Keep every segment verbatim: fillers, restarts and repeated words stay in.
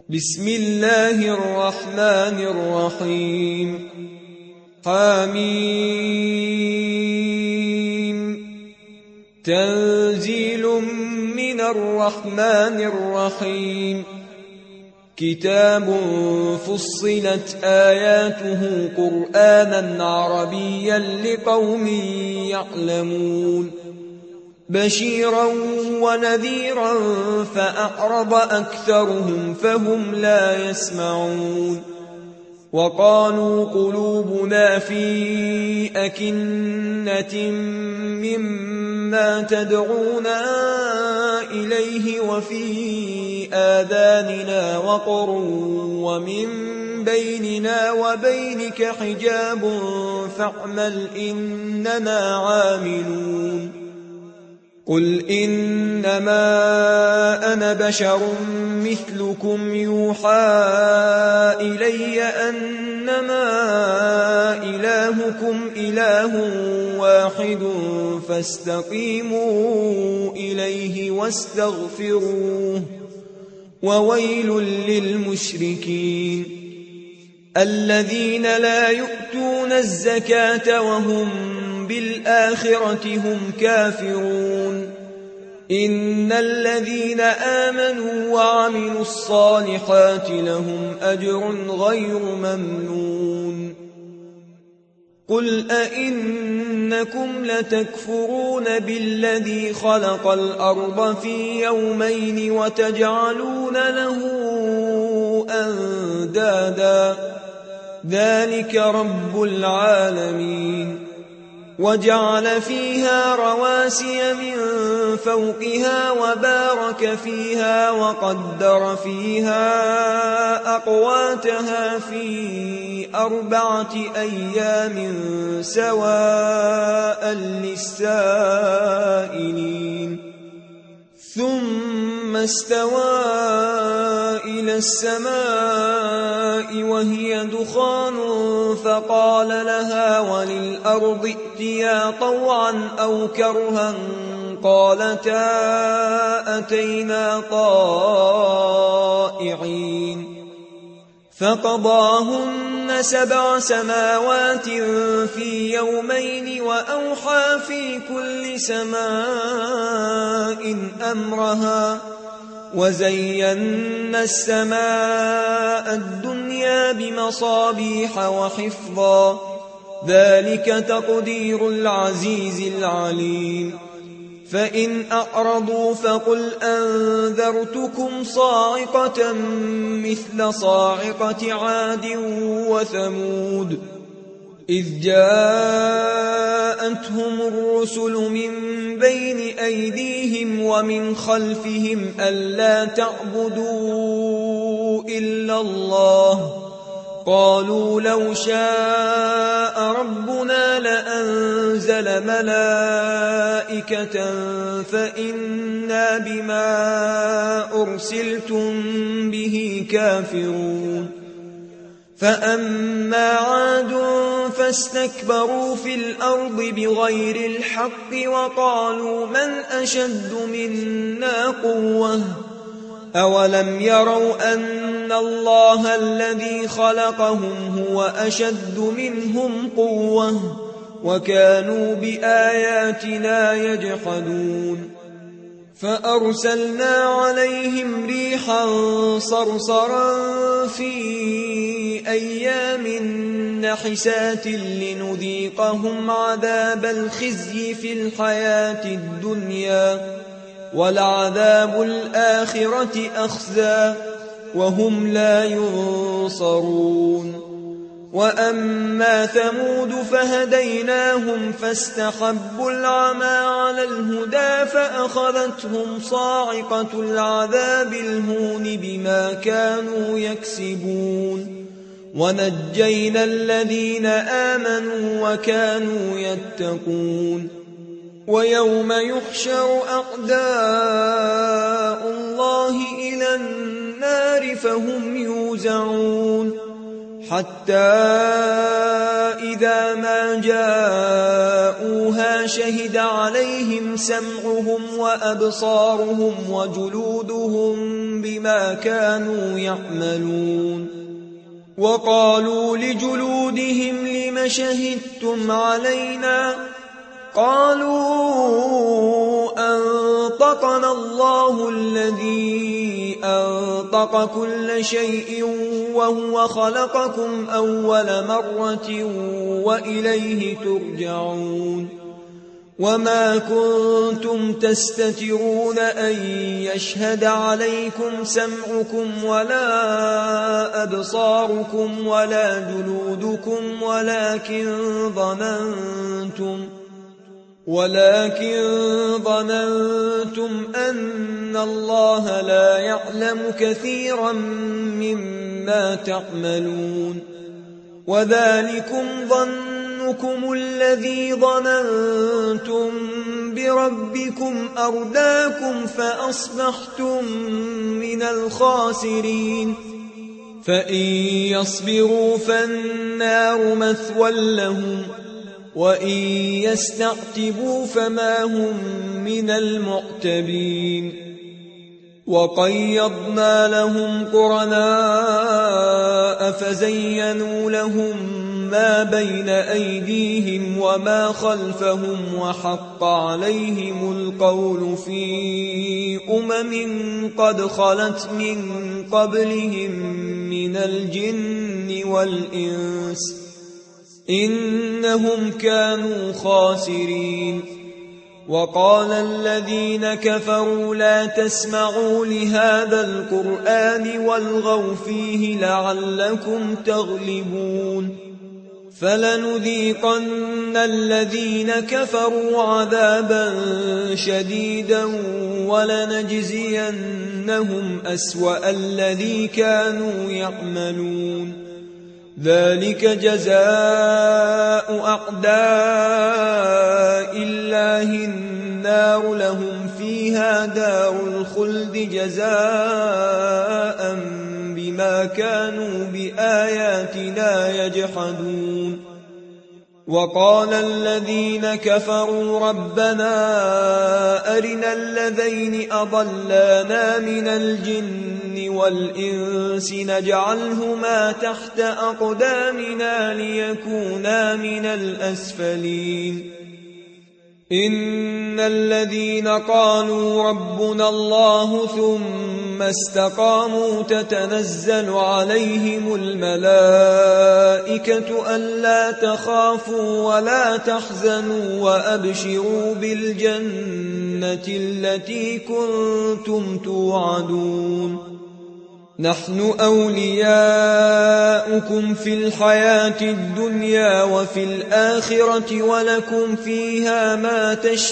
بسم الله الرحمن الرحيم. حميم. تنزيل من الرحمن الرحيم. كتاب فصلت آياته قرآنا عربيا لقوم يعلمون، بشيرا ونذيرا فأعرض أكثرهم فهم لا يسمعون. وقالوا قلوبنا في أكنة مما تدعونا إليه وفي آذاننا وقر ومن بيننا وبينك حجاب فاعمل إننا عاملون. قل إنما أنا بشر مثلكم يوحى إلي أنما إلهكم إله واحد فاستقيموا إليه واستغفروه وويل للمشركين الذين لا يؤتون الزكاة وهم بالآخرة هم كافرون. إن الذين آمنوا وعملوا الصالحات لهم أجر غير ممنون. قل أئنكم لتكفرون بالذي خلق الأرض في يومين وتجعلون له أندادا ذلك رب العالمين. وجعل فيها رواسي من فوقها وبارك فيها وقدر فيها أقواتها في أربعة أيام سواء للسائلين. ثم استوى إلى السماء وهي دخان فقال لها وللأرض ائتيا طوعا أو كرها قالتا أتينا طائعين. فقضاهن سبع سماوات في يومين وأوحى في كل سماء أمرها وزينا السماء الدنيا بمصابيح وحفظا ذلك تقدير العزيز العليم. فإن أعرضوا فقل أنذرتكم صاعقة مثل صاعقة عاد وثمود إذ جاءتهم الرسل من بين أيديهم ومن خلفهم ألا تعبدوا إلا الله قالوا لو شاء ربنا لأنزل ملائكة فإنا بما أرسلتم به كافرون. فأما عاد فاستكبروا في الأرض بغير الحق وقالوا من أشد منا قوة أولم يروا أن الله الذي خلقهم هو أشد منهم قوة وكانوا بآياتنا يجحدون. فأرسلنا عليهم ريحا صرصرا في أيام نحسات لنذيقهم عذاب الخزي في الحياة الدنيا ولعذاب الآخرة أخزى وهم لا ينصرون. وأما ثمود فهديناهم فاستحبوا العمى على الهدى فأخذتهم صاعقة العذاب الهون بما كانوا يكسبون. ونجينا الذين آمنوا وكانوا يتقون. ويوم يحشر أعداء الله إلى النار فهم يوزعون حتى إذا ما جاءوها شهد عليهم سمعهم وأبصارهم وجلودهم بما كانوا يعملون. وقالوا لجلودهم لم شهدتم علينا؟ قالوا أنطقنا الله الذي أنطق كل شيء وهو خلقكم أول مرة وإليه ترجعون. وما كنتم تستترون أن يشهد عليكم سمعكم ولا أبصاركم ولا جلودكم ولكن ظننتم ولكن ظننتم أن الله لا يعلم كثيرا مما تعملون. وذلكم ظنكم الذي ظننتم بربكم أرداكم فأصبحتم من الخاسرين. فإن يصبروا فالنار مثوى لهم وإن يستعتبوا فما هم من المعتبين. وقيضنا لهم قرناء فزينوا لهم ما بين أيديهم وما خلفهم وحق عليهم القول في أمم قد خلت من قبلهم من الجن والإنس إنهم كانوا خاسرين. وقال الذين كفروا لا تسمعوا لهذا القرآن والغوا فيه لعلكم تغلبون. فلنذيقن الذين كفروا عذابا شديدا ولنجزينهم أسوأ الذي كانوا يعملون. ذلك جزاء أعداء الله النار لهم فيها دار الخلد جزاء بما كانوا بآياتنا يجحدون. وقال الذين كفروا ربنا أرنا الذين أضلانا من الجن والإنس نجعلهما تحت أقدامنا ليكونا من الأسفلين. إن الذين قالوا ربنا الله ثم استقاموا تتنزل عليهم الملائكة ألا تخافوا ولا تحزنوا وأبشروا بالجنة التي كنتم توعدون. نحن أولياؤكم في الحياة الدنيا وفي الآخرة ولكم فيها ما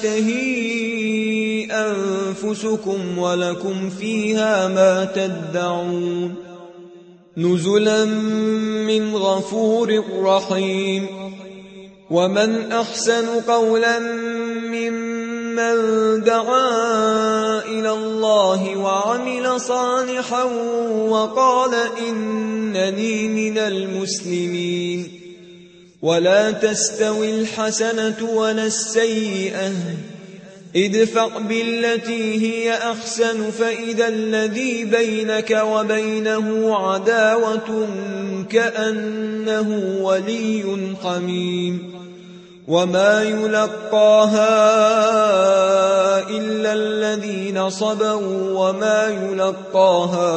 تشتهي أنفسكم ولكم فيها ما تدعون. نزلا من غفور رحيم. ومن أحسن قولا ممن دعا إلى الله وعمل صالحا وقال إنني من المسلمين. ولا تستوي الحسنة ولا السيئة ادفع بالتي هي أحسن فإذا الذي بينك وبينه عداوة كأنه ولي حميم. وما يلقاها إلا الذين صبروا وما يلقاها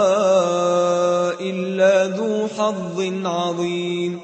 إلا ذو حظ عظيم.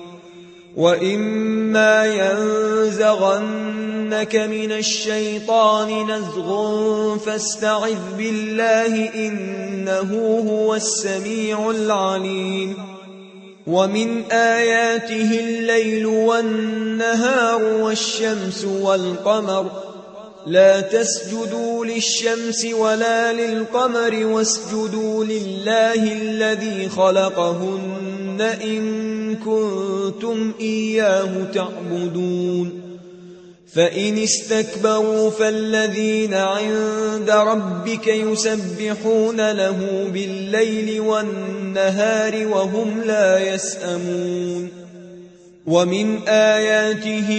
وإما ينزغنك من الشيطان نزغ فاستعذ بالله إنه هو السميع العليم. ومن آياته الليل والنهار والشمس والقمر لا تسجدوا للشمس ولا للقمر واسجدوا لله الذي خلقهن إن كنتم إياه تعبدون. فإن استكبروا فالذين عند ربك يسبحون له بالليل والنهار وهم لا يسأمون. ومن آياته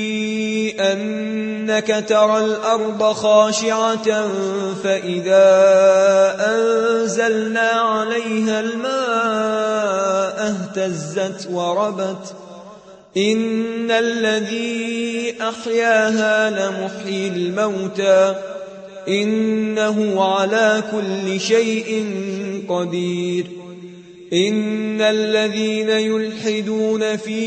أنك ترى الأرض خاشعة فإذا أنزلنا عليها الماء اهتزت وربت إن الذي أحياها لمحيي الموتى إنه على كل شيء قدير إن الذين يلحدون في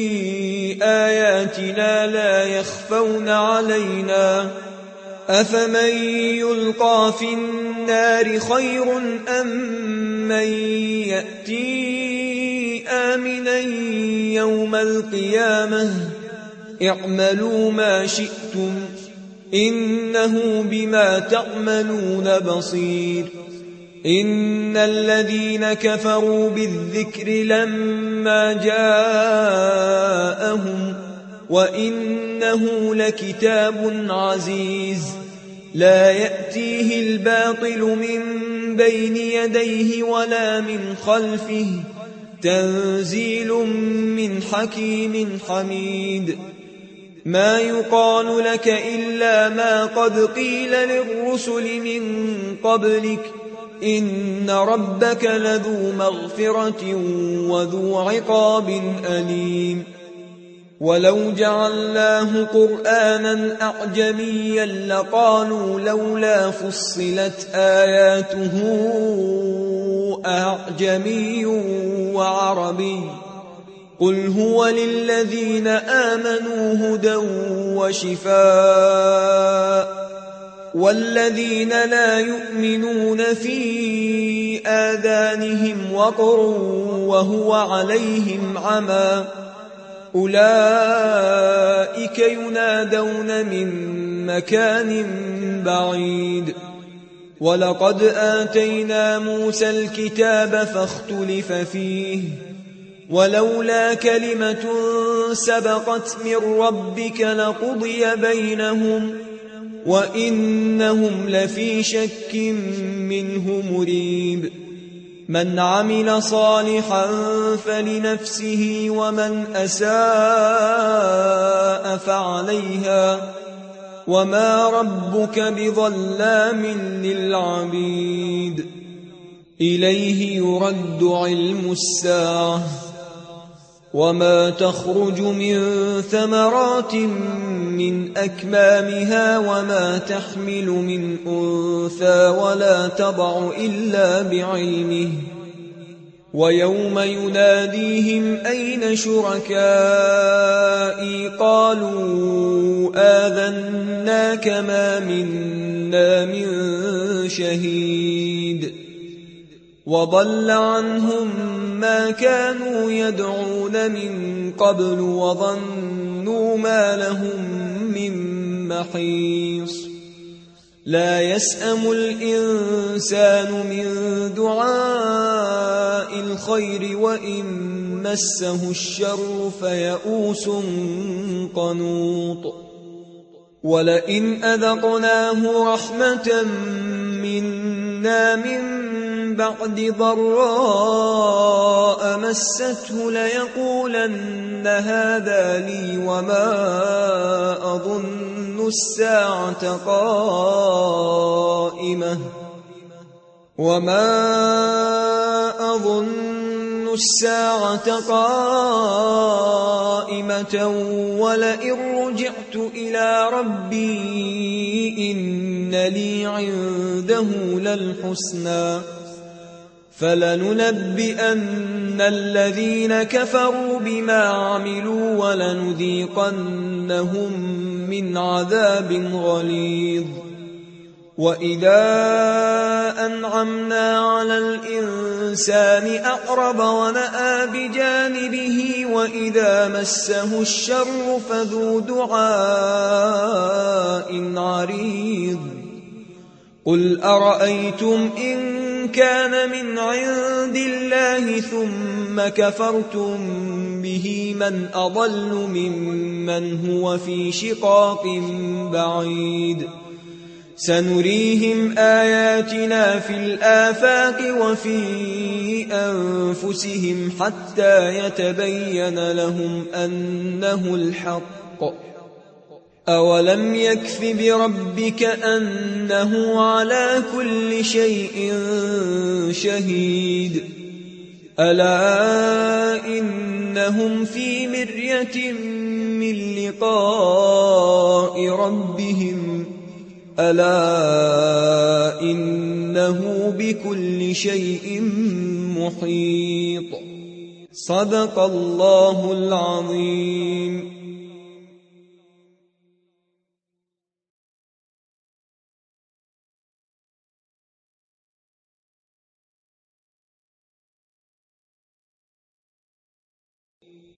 آياتنا لا يخفون علينا أفمن يلقى في النار خير أم من يأتي آمنا يوم القيامة اعملوا ما شئتم إنه بما تعملون بصير إن الذين كفروا بالذكر لما جاءهم وإنه لكتاب عزيز لا يأتيه الباطل من بين يديه ولا من خلفه تنزيل من حكيم حميد ما يقال لك إلا ما قد قيل للرسل من قبلك إن ربك لذو مغفرة وذو عقاب أليم ولو جعلناه قرآنا أعجميا لقالوا لولا فصلت آياته أعجمي وعربي قل هو للذين آمنوا هدى وشفاء والذين لا يؤمنون في آذانهم وقر وهو عليهم عمى أولئك ينادون من مكان بعيد ولقد آتينا موسى الكتاب فاختلف فيه ولولا كلمة سبقت من ربك لقضي بينهم وإنهم لفي شك منه مريب من عمل صالحا فلنفسه ومن أساء فعليها وما ربك بظلام للعبيد إليه يرد علم الساعة وما تخرج من ثمرات من أكمامها وما تحمل من أنثى ولا تضع إلا بعلمه ويوم يناديهم أين شركائي قالوا آذناك ما منا من شهيد وضل عنهم ما كانوا يدعون من قبل وظنوا ما لهم من محيص لا يسأم الإنسان من دعاء الخير وإن مسه الشر فيئوس قنوط ولئن أذقناه رحمة منا من بعد ضراء مسته ليقولن هذا لي وما أظن الساعة قائمة وما أظن الساعة قائمة ولئن رجعت إلى ربي إن لي عنده للحسنى فلننبئن الذين كفروا بما عملوا ولنذيقنهم من عذاب غليظ وإذا أنعمنا على الإنسان أعرض ونأى بجانبه وإذا مسه الشر فذو دعاء عريض قل أرأيتم إن كان من عند الله ثم كفرتم به من أضل ممن هو في شقاق بعيد سنريهم آياتنا في الآفاق وفي أنفسهم حتى يتبين لهم أنه الحق. أولم يكف بربك أنه على كل شيء شهيد. ألا إنهم في مرية من لقاء ربهم ألا إنه بكل شيء محيط. صدق الله العظيم.